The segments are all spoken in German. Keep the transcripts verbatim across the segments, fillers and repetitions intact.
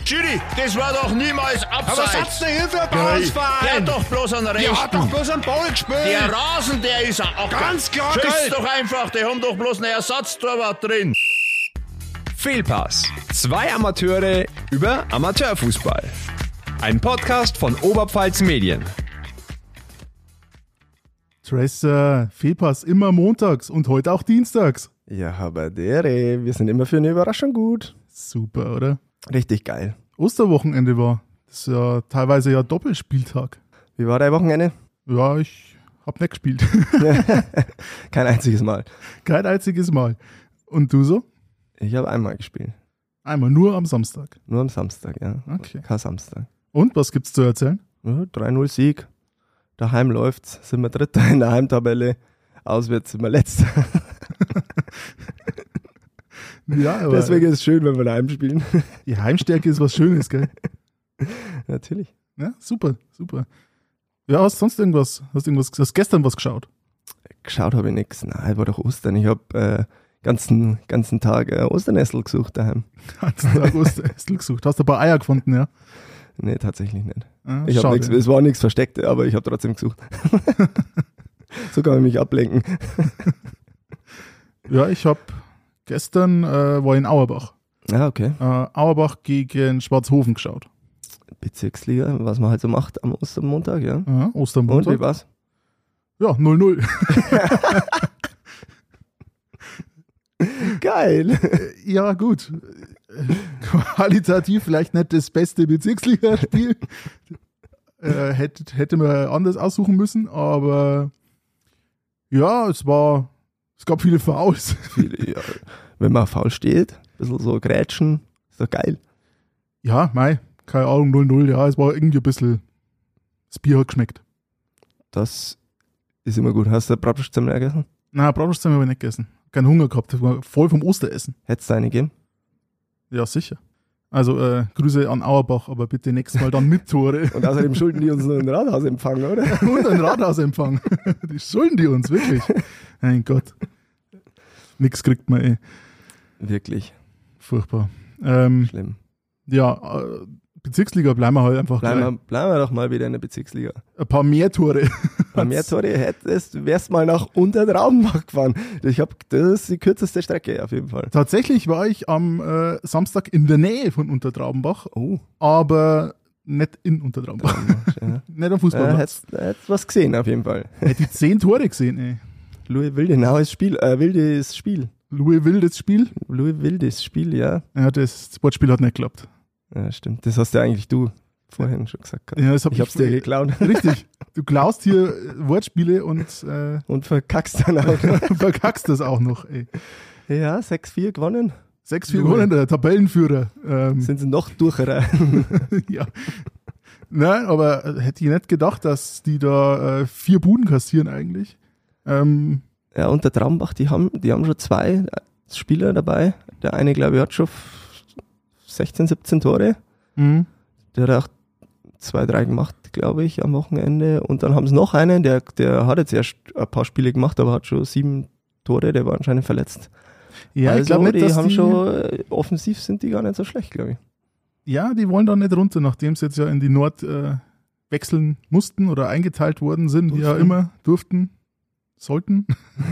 Schiri, das war doch niemals abseits. Aber was hat's denn hier für ein Bauernverein? Der hat doch bloß einen Rechten. Der hat doch bloß einen Ball gespielt. Der Rasen, der ist auch ganz klar, Schieß geil. doch einfach, die haben doch bloß einen Ersatztorwart drin. Fehlpass. Zwei Amateure über Amateurfußball. Ein Podcast von Oberpfalz Medien. Tracer, Fehlpass immer montags und heute auch dienstags. Ja, aber der, ey, wir sind immer für eine Überraschung gut. Super, oder? Richtig geil. Osterwochenende war. Das ist ja teilweise ja Doppelspieltag. Wie war dein Wochenende? Ja, ich hab nicht gespielt. Kein einziges Mal. Kein einziges Mal. Und du so? Ich habe einmal gespielt. Einmal, nur am Samstag. Nur am Samstag, ja. Okay. Kein Samstag. Und, was gibt's zu erzählen? Ja, drei null Sieg. Daheim läuft's. Sind wir Dritter in der Heimtabelle. Auswärts sind wir Letzter. Ja, aber Deswegen ist es schön, wenn wir daheim spielen. die Heimstärke ist was Schönes, gell? Natürlich. Ja, super, super. Ja, hast sonst irgendwas? Hast irgendwas? Hast gestern was geschaut? Geschaut habe ich nichts. Nein, war doch Ostern. Ich habe äh, ganzen ganzen Tag äh, Osternessel gesucht daheim. Ganzen Tag Osterestel gesucht. Hast du ein paar Eier gefunden, ja? Nee, tatsächlich nicht. Ah, Ich hab schade. nix, es war nichts Verstecktes, aber ich habe trotzdem gesucht. So kann man mich ablenken. Ja, ich habe gestern äh, war in Auerbach. Ah, okay. Äh, Auerbach gegen Schwarzhofen geschaut. Bezirksliga, was man halt so macht am Ostermontag, ja. Ja, Und Ostermontag. wie war's? Ja, null null. Geil. Ja, gut. Qualitativ vielleicht nicht das beste Bezirksligaspiel. äh, hätte, hätte man anders aussuchen müssen, aber ja, es war, es gab viele Fouls. Viele, ja. Wenn man faul steht, ein bisschen so grätschen, ist doch geil. Ja, mei, keine Ahnung, null null, ja, es war irgendwie ein bisschen, das Bier hat geschmeckt. Das ist immer gut. Hast du Bratwurst zum gegessen? Na, Bratwurst haben wir aber nicht gegessen. Keinen Hunger gehabt, das war voll vom Osteressen. Hättest du eine gegeben? Ja, sicher. Also äh, Grüße an Auerbach, aber bitte nächstes Mal dann mit Tore. Und außerdem schulden die uns noch einen Rathausempfang, oder? Und ein Rathausempfang. Die schulden die uns, wirklich. Mein Gott. Nix kriegt man eh. Wirklich Furchtbar. Ähm, schlimm. ja, äh, Bezirksliga bleiben wir halt einfach Bleiben gleich. wir, bleiben wir doch mal wieder in der Bezirksliga. Ein paar mehr Tore. Bei mehr Tore hättest, wärst mal nach Untertraubenbach gefahren. Ich hab, das ist die kürzeste Strecke auf jeden Fall. Tatsächlich war ich am äh, Samstag in der Nähe von Untertraubenbach, Oh, aber nicht in Untertraubenbach. ja. Nicht am Äh, Fußballplatz. hättest, hättest was gesehen auf jeden Fall. Hätte ich zehn Tore gesehen, ey. Louis Wildenaues Spiel, äh, wildes Spiel. Louis Wildes Spiel. Louis Wildes Spiel, ja. Ja, das Sportspiel hat nicht geklappt. Ja, stimmt. Das hast ja eigentlich du vorhin schon gesagt. gehabt. Ja, das hab ich hab's dir geklaut. Richtig. Du klaust hier äh, Wortspiele und äh, Und verkackst dann auch. verkackst das auch noch, ey. Ja, sechs vier gewonnen. sechs vier gewonnen, der Tabellenführer. Ähm, Sind sie noch durcherer. ja. Nein, aber äh, hätte ich nicht gedacht, dass die da äh, vier Buden kassieren eigentlich. Ähm, Ja, und der Traumbach, die haben, die haben schon zwei Spieler dabei. Der eine, glaube ich, hat schon sechzehn, siebzehn Tore. mh. Der hat auch zwei, drei gemacht, glaube ich, am Wochenende. Und dann haben sie noch einen, der, der hat jetzt erst ein paar Spiele gemacht, aber hat schon sieben Tore, der war anscheinend verletzt. Ja, also, ich glaube nicht, die dass haben die, schon, äh, offensiv sind die gar nicht so schlecht, glaube ich. ja, die wollen da nicht runter, nachdem sie jetzt ja in die Nord äh, wechseln mussten oder eingeteilt worden sind, wie ja Durften. immer, durften, sollten.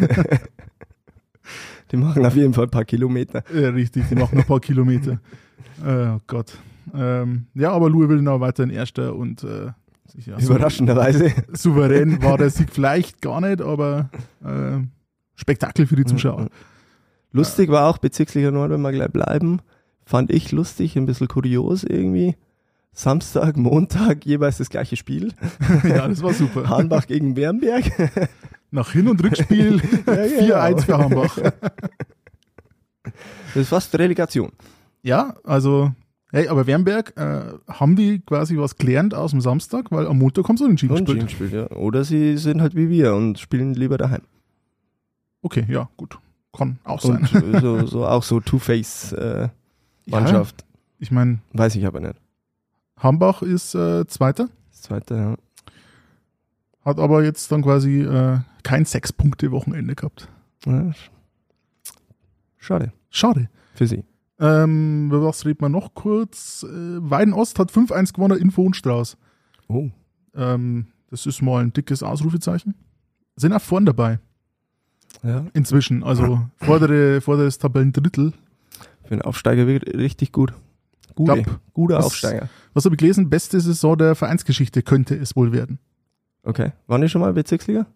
Die machen auf jeden Fall ein paar Kilometer. Ja, richtig, die machen noch ein paar Kilometer. Äh, oh Gott. Ähm, ja, aber Louis Wildenau weiterhin Erster und äh, ja, so Überraschenderweise. souverän war der Sieg vielleicht gar nicht, aber äh, Spektakel für die Zuschauer. Lustig war auch Bezirksliga Nord, wenn wir gleich bleiben, fand ich lustig, ein bisschen kurios irgendwie. Samstag, Montag jeweils das gleiche Spiel. Ja, das war super. Hahnbach gegen Wernberg. Nach Hin- und Rückspiel Ja, genau. vier eins für Hambach. Das ist fast Relegation. Ja, also, hey, aber Wernberg, äh, haben die quasi was gelernt aus dem Samstag, weil am Montag haben sie unentschieden gespielt. Unentschieden gespielt, ja. Oder sie sind halt wie wir und spielen lieber daheim. Okay, ja, gut. Kann auch sein. Und so, so auch so Two-Face-Mannschaft. Ja, ich meine, Weiß ich aber nicht. Hambach ist äh, Zweiter, Das zweite, ja. hat aber jetzt dann quasi äh, kein Sechs-Punkte-Wochenende gehabt. Ja. Schade Schade. für sie. Ähm, über was reden wir noch kurz? Äh, Weiden-Ost hat fünf eins gewonnen in Vohnstrauß. Oh. Ähm, das ist mal ein dickes Ausrufezeichen. Sind auch vorn dabei. Ja. Inzwischen. Also vordere, vorderes Tabellendrittel. Für einen Aufsteiger wirklich richtig gut. Gute, Glaub, guter was- Aufsteiger. Was habe ich gelesen? Beste Saison der Vereinsgeschichte könnte es wohl werden. Okay. Waren die schon mal Bezirksliga?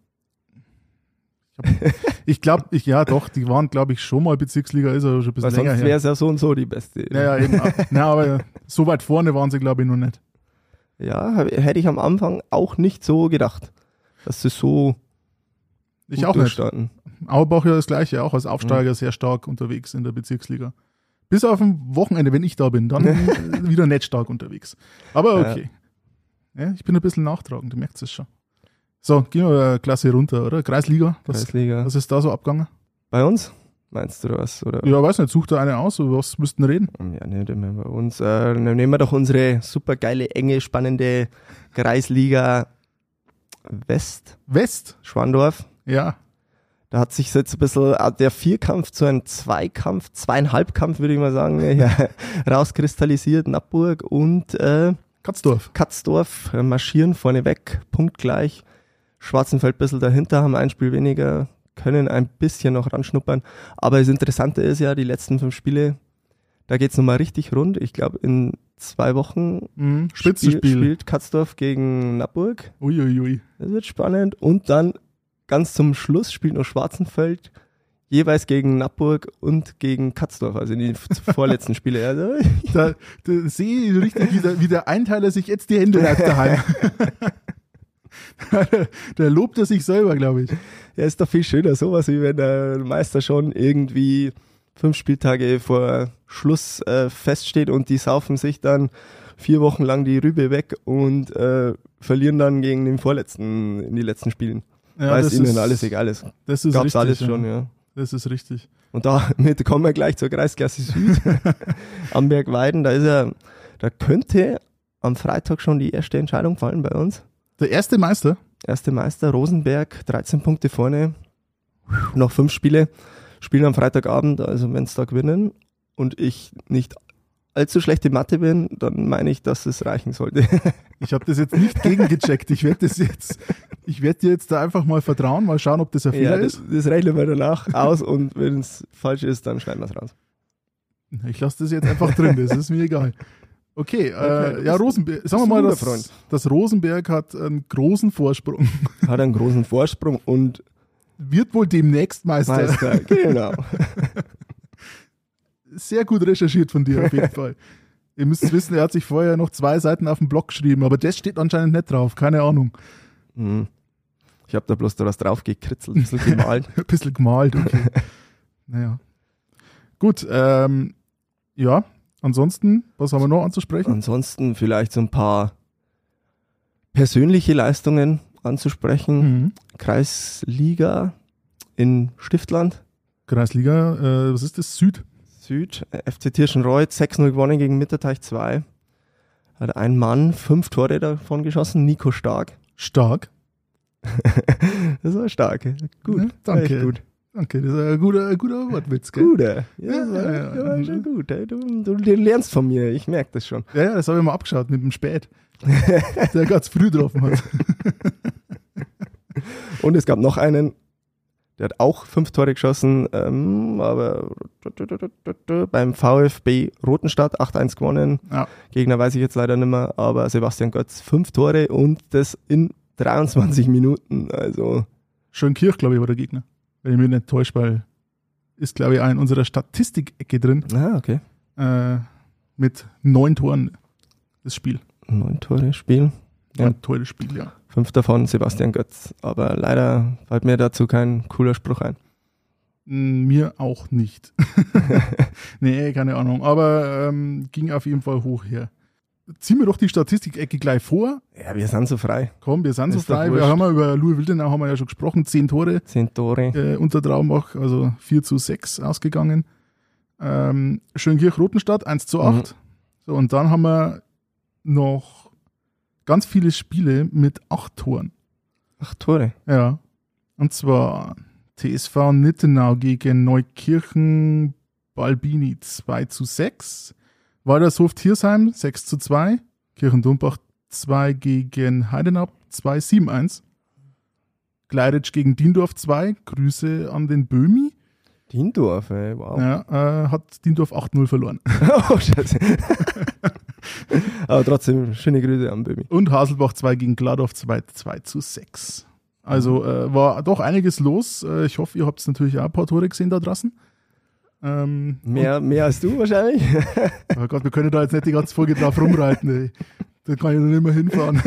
Ich glaube, ich, ja doch, die waren, glaube ich, schon mal Bezirksliga, ist aber schon ein bisschen Weil länger sonst her. wäre es ja so und so die beste. Ja, ja, eben. Na, aber so weit vorne waren sie, glaube ich, noch nicht. Ja, hab- hätte ich am Anfang auch nicht so gedacht, dass sie so Ich gut auch nicht. durchstarten. Auerbach ja das gleiche, auch als Aufsteiger sehr stark unterwegs in der Bezirksliga. Bis auf ein Wochenende, wenn ich da bin, dann äh, wieder nicht stark unterwegs. Aber okay. Ja, ich bin ein bisschen nachtragend, du merkst es schon. So, gehen wir eine Klasse runter, oder? Kreisliga, was, Kreisliga. was ist da so abgegangen? Bei uns? Meinst du oder was? Oder? Ja, weiß nicht, such da eine aus, über was müssten reden? Ja, nicht immer bei uns. Äh, dann nehmen wir doch unsere super geile, enge, spannende Kreisliga West, West, Schwandorf. ja. Da hat sich jetzt ein bisschen äh, der Vierkampf zu einem Zweikampf, Zweieinhalbkampf, würde ich mal sagen, ja, rauskristallisiert. Nappburg und äh, Katzdorf. Katzdorf äh, marschieren vorneweg, punktgleich. Schwarzenfeld ein bisschen dahinter, haben ein Spiel weniger, können ein bisschen noch ranschnuppern. Aber das Interessante ist ja, die letzten fünf Spiele, da geht's nochmal richtig rund. Ich glaube, in zwei Wochen Mhm. spiel, Spitzenspiel. spielt Katzdorf gegen Nappburg. Uiuiui. Das wird spannend. Und dann ganz zum Schluss spielt noch Schwarzenfeld jeweils gegen Nappburg und gegen Katzdorf, also in die vorletzten Spiele. Also, Da, da sehe ich richtig, wie der, wie der Einteiler sich jetzt die Hände reibt daheim. der, der lobt er sich selber, glaube ich. ja, ist doch viel schöner, sowas, wie wenn der Meister schon irgendwie fünf Spieltage vor Schluss äh, feststeht und die saufen sich dann vier Wochen lang die Rübe weg und äh, verlieren dann gegen den Vorletzten in die letzten Spielen. Ja, Weil das es ihnen ist- alles egal ist. Das ist Gab's richtig. alles ja. schon, ja. Das ist richtig. Und damit kommen wir gleich zur Kreisklasse Süd. Amberg-Weiden, da ist ja, da könnte am Freitag schon die erste Entscheidung fallen bei uns. Der erste Meister. Erste Meister, Rosenberg, dreizehn Punkte vorne, noch fünf Spiele, spielen am Freitagabend, also wenn es da gewinnen und ich nicht allzu schlechte Mathe bin, dann meine ich, dass es reichen sollte. Ich habe das jetzt nicht gegengecheckt. Ich werde das jetzt, ich werde dir jetzt da einfach mal vertrauen, mal schauen, ob das ein Fehler ja, das, ist. das rechnen wir danach aus und wenn es falsch ist, dann schneiden wir es raus. Ich lasse das jetzt einfach drin, das ist mir egal. Okay, äh, Okay, ja, das- Rosenberg, sagen wir bist mal, ein dass, guter Freund. dass Rosenberg hat einen großen Vorsprung. Hat einen großen Vorsprung und Wird wohl demnächst Meister. Meister, genau. Sehr gut recherchiert von dir auf jeden Fall. Ihr müsst wissen, er hat sich vorher noch zwei Seiten auf dem Blog geschrieben, aber das steht anscheinend nicht drauf, keine Ahnung. Hm. Ich habe da bloß da was drauf gekritzelt, ein bisschen gemalt. Ein bisschen gemalt, okay. Naja. Gut, ähm, ja, ansonsten, was haben wir noch anzusprechen? Ansonsten vielleicht so ein paar persönliche Leistungen anzusprechen. Mhm. Kreisliga in Stiftland, Kreisliga, äh, was ist das? Süd? Süd, äh, F C Tirschenreuth, sechs null gewonnen gegen Mitterteich zwei. Hat ein Mann fünf Tore davon geschossen, Nico Stark. Stark. Das war stark. Gut, Ja, danke. echt gut. Danke, das ist ein guter, ein guter Wortwitz, gell? Guter. Ja, das Ja, war, ja, das war ja. schon gut. ey. Du, du, du lernst von mir, ich merke das schon. Ja, ja, das habe ich mal abgeschaut mit dem Spät. Der ganz früh getroffen hat. Und es gab noch einen, der hat auch fünf Tore geschossen, ähm, aber beim VfB Rotenstadt acht eins gewonnen. Ja. Gegner weiß ich jetzt leider nicht mehr, aber Sebastian Götz fünf Tore und das in dreiundzwanzig Minuten. Also Schönkirch, glaube ich, war der Gegner. Wenn ich mich nicht täusche, weil ist, glaube ich, auch in unserer Statistik-Ecke drin. ah, okay. Äh, mit neun Toren das Spiel. Neun Tore Spiel. Ja. Neun Tore das Spiel, ja. Fünf davon Sebastian Götz. Aber leider fällt mir dazu kein cooler Spruch ein. Mm, Mir auch nicht. Nee, keine Ahnung. Aber ähm, ging auf jeden Fall hoch her. Ziehen wir doch die Statistik-Ecke gleich vor. Ja, wir sind so frei. Komm, wir sind so Ist doch frei. Wir wurscht. haben ja über Louis Wildenau haben wir ja schon gesprochen. Zehn Tore Zehn Tore. äh, unter Traumbach, also vier zu sechs ausgegangen. Ähm, Schönkirch-Rotenstadt eins zu acht. So, und dann haben wir noch ganz viele Spiele mit acht Toren. Acht Tore. Ja. Und zwar T S V Nittenau gegen Neukirchen Balbini zwei zu sechs. Waldershof Thiersheim sechs zu zwei. Kirchendumbach zwei gegen Heidenab zwei sieben eins. Gleiritsch gegen Diendorf zwei. Grüße an den Böhmi. Diendorf, ey, wow. Ja, äh, hat Diendorf acht null verloren. Oh, Scheiße. Aber trotzdem, schöne Grüße an Böhmi. Und Haselbach zwei gegen Gladorf zwei zu sechs. Also äh, war doch einiges los. Äh, ich hoffe, ihr habt natürlich auch ein paar Tore gesehen da draußen. Ähm, Mehr, mehr als du wahrscheinlich. Oh Gott, wir können da jetzt nicht die ganze Folge drauf rumreiten. Ey. Da kann ich noch nicht mehr hinfahren.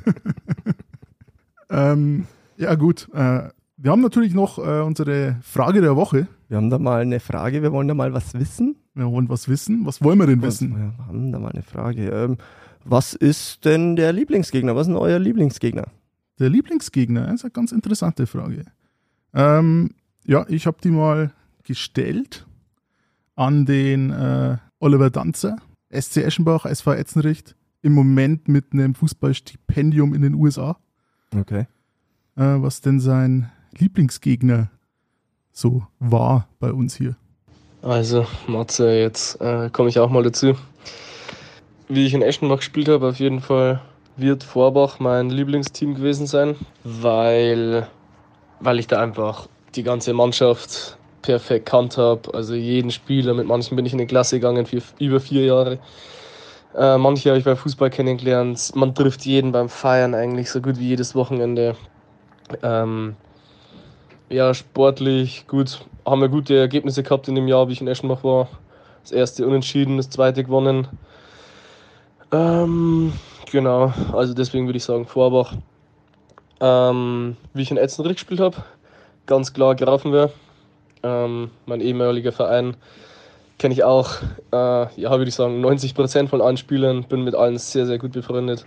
ähm, ja gut, äh, wir haben natürlich noch äh, unsere Frage der Woche. Wir haben da mal eine Frage, wir wollen da mal was wissen. Wir wollen was wissen. Was wollen wir denn Was, wissen? ja, wir haben da mal eine Frage. Ähm, was ist denn der Lieblingsgegner? Was ist denn euer Lieblingsgegner? Der Lieblingsgegner, das ist eine ganz interessante Frage. Ähm, ja, ich habe die mal gestellt an den äh, Oliver Danzer, S C Eschenbach, S V Etzenricht, im Moment mit einem Fußballstipendium in den U S A, Okay. äh, was denn sein Lieblingsgegner so war bei uns hier. Also, Matze, jetzt äh, komme ich auch mal dazu. Wie ich in Eschenbach gespielt habe, auf jeden Fall wird Vorbach mein Lieblingsteam gewesen sein, weil, weil ich da einfach die ganze Mannschaft perfekt kannt habe. Also jeden Spieler, mit manchen bin ich in die Klasse gegangen für über vier Jahre. Äh, manche habe ich beim Fußball kennengelernt. Man trifft jeden beim Feiern eigentlich so gut wie jedes Wochenende. Ähm, ja, sportlich gut. Haben wir gute Ergebnisse gehabt in dem Jahr, wie ich in Eschenbach war. Das erste unentschieden, das zweite gewonnen. Ähm, genau, also deswegen würde ich sagen Vorbach. Ähm, wie ich in Etzenricht gespielt habe, ganz klar Grafenwehr. Ähm, mein ehemaliger Verein kenne ich auch, äh, ja, würde ich sagen, neunzig Prozent von allen Spielern, bin mit allen sehr, sehr gut befreundet.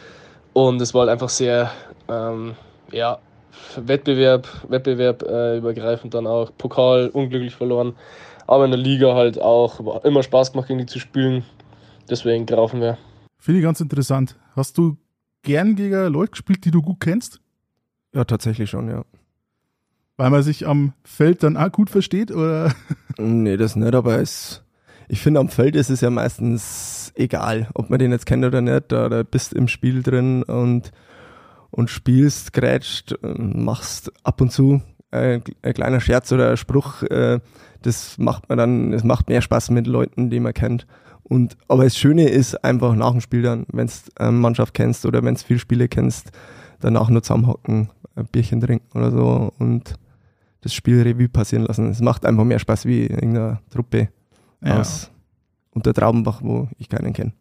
Und es war halt einfach sehr, ähm, ja, Wettbewerb, Wettbewerb äh, übergreifend dann auch. Pokal unglücklich verloren, aber in der Liga halt auch war immer Spaß gemacht, gegen die zu spielen. Deswegen Grafenwehr. Finde ich ganz interessant. Hast du gern gegen Leute gespielt, die du gut kennst? Ja, tatsächlich schon, ja. Weil man sich am Feld dann auch gut versteht? Oder? Nee, das nicht, aber es, ich finde, am Feld ist es ja meistens egal, ob man den jetzt kennt oder nicht. Da, da bist im Spiel drin und, und spielst, grätscht, machst ab und zu äh, ein kleiner Scherz oder ein Spruch. Äh, das macht man dann, es macht mehr Spaß mit Leuten, die man kennt. Und, aber das Schöne ist einfach nach dem Spiel dann, wenn du eine Mannschaft kennst oder wenn du viele Spiele kennst, danach nur zusammenhocken, ein Bierchen trinken oder so und das Spiel Revue passieren lassen. Es macht einfach mehr Spaß wie in irgendeiner Truppe Ja. aus Untertraubenbach, wo ich keinen kenne.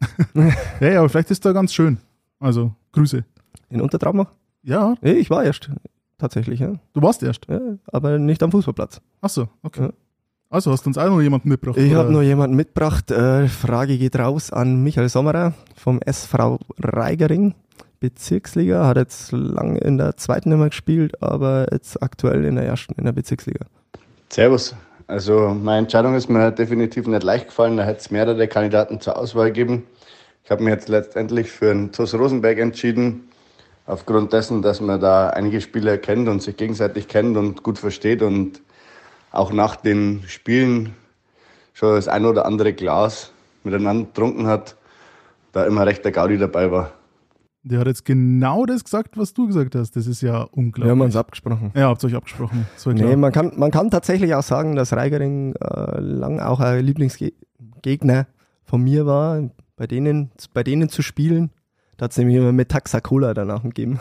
Ja, ja, aber vielleicht ist da ganz schön. Also, Grüße. In Untertraubenbach? Ja, Nee, ich war erst, tatsächlich, ja. du warst erst. ja aber nicht am Fußballplatz. Achso, okay. Ja. Also hast du uns auch noch jemanden mitgebracht? Ich oder? habe noch jemanden mitgebracht. Äh, Frage geht raus an Michael Sommerer vom S V Reigering. Bezirksliga, hat jetzt lange in der zweiten immer gespielt, aber jetzt aktuell in der ersten, in der Bezirksliga. Servus. Also meine Entscheidung ist mir definitiv nicht leicht gefallen. Da hätte es mehrere Kandidaten zur Auswahl gegeben. Ich habe mich jetzt letztendlich für den T U S Rosenberg entschieden. Aufgrund dessen, dass man da einige Spieler kennt und sich gegenseitig kennt und gut versteht und auch nach den Spielen schon das ein oder andere Glas miteinander getrunken hat, da immer recht der Gaudi dabei war. Der hat jetzt genau das gesagt, was du gesagt hast. Das ist ja unglaublich. Wir haben uns abgesprochen. Ja, habt ihr euch abgesprochen. So klar. Nee, man kann, man kann tatsächlich auch sagen, dass Reigering äh, lang auch ein Lieblingsgegner von mir war, bei denen, bei denen zu spielen. Da hat es nämlich immer mit Taxa Cola danach gegeben.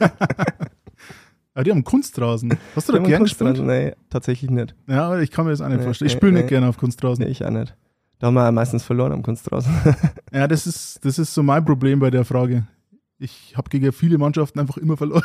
Ja, die haben Kunstrasen. Hast du da Die haben gern Kunstrasen? gespielt? Nee, tatsächlich nicht. Ja, ich kann mir das auch nicht Nee, vorstellen. Ich nee, spiele nicht nee. gerne auf Kunstrasen. Nee, ich auch nicht. Da haben wir meistens verloren am Kunstrasen. Ja, das ist, das ist so mein Problem bei der Frage. Ich habe gegen viele Mannschaften einfach immer verloren.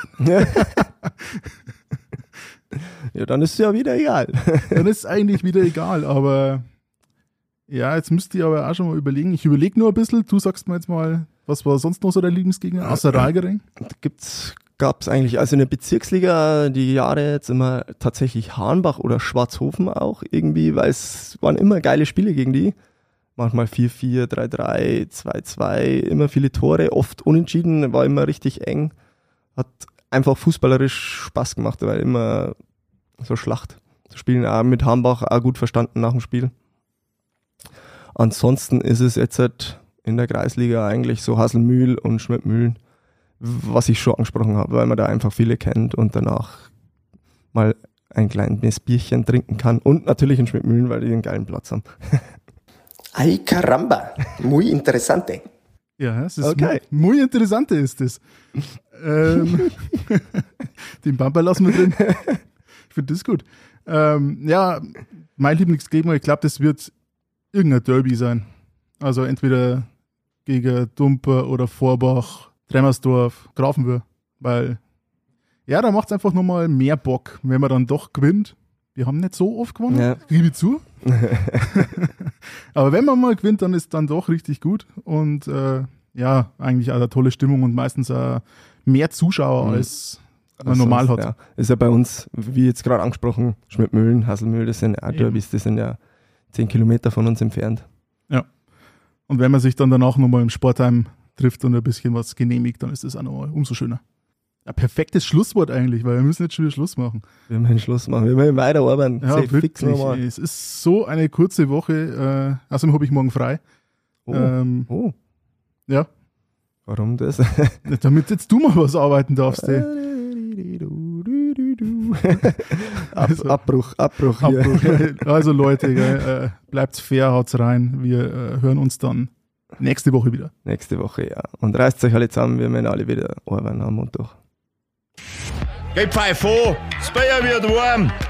Ja, dann ist es ja wieder egal. Dann ist es eigentlich wieder egal, aber ja, jetzt müsst ihr aber auch schon mal überlegen. Ich überlege nur ein bisschen. Du sagst mir jetzt mal, was war sonst noch so der Lieblingsgegner außer Reigering? Gibt's, gab's eigentlich, also in der Bezirksliga die Jahre jetzt immer tatsächlich Hahnbach oder Schwarzhofen auch irgendwie, weil es waren immer geile Spiele gegen die. Manchmal vier vier, drei drei, zwei zwei, immer viele Tore, oft unentschieden, war immer richtig eng. Hat einfach fußballerisch Spaß gemacht, weil immer so Schlacht zu spielen. Auch mit Hambach auch gut verstanden nach dem Spiel. ansonsten ist es jetzt halt in der Kreisliga eigentlich so Haselmühl und Schmidtmühlen, was ich schon angesprochen habe, weil man da einfach viele kennt und danach mal ein kleines Bierchen trinken kann und natürlich in Schmidtmühlen, weil die einen geilen Platz haben. Ay caramba, muy interesante. Ja, es ist Okay. muy, muy interessante ist es. ähm, den Bumper lassen wir drin. Ich finde das gut. Ähm, ja, mein Lieblingsgegner, ich glaube, das wird irgendein Derby sein. Also entweder gegen Dumper oder Vorbach, Tremmersdorf, Grafenwöhr. Weil, ja, da macht es einfach nochmal mehr Bock, wenn man dann doch gewinnt. Wir haben nicht so oft gewonnen, Ja. gebe ich zu. Aber wenn man mal gewinnt, dann ist dann doch richtig gut. Und äh, ja, eigentlich auch eine tolle Stimmung und meistens auch mehr Zuschauer Mhm. als man Also, normal hat. Ja, ist ja bei uns, wie jetzt gerade angesprochen, Schmidtmühlen, Haselmühl, das sind ja auch Eben. Derbys, die sind ja zehn Kilometer von uns entfernt. Und wenn man sich dann danach nochmal im Sportheim trifft und ein bisschen was genehmigt, dann ist das auch nochmal umso schöner. Ein perfektes Schlusswort eigentlich, weil wir müssen jetzt schon wieder Schluss machen. Wir müssen Schluss machen, wir müssen weiterarbeiten. Ja, Sehr fix wirklich. nochmal. Es ist so eine kurze Woche. Äh, außerdem habe ich morgen frei. Oh. Ähm, oh, ja, warum das? damit jetzt du mal was arbeiten darfst. Ey. Ab, Also- Abbruch, Abbruch hier. Abbruch. Also Leute, gell, äh, bleibt's fair, haut's rein. Wir äh, hören uns dann nächste Woche wieder. Nächste Woche, ja. Und reißt euch alle zusammen, wir müssen alle wieder arbeiten am Montag. Geh Pfeif vor, das Bier wird warm.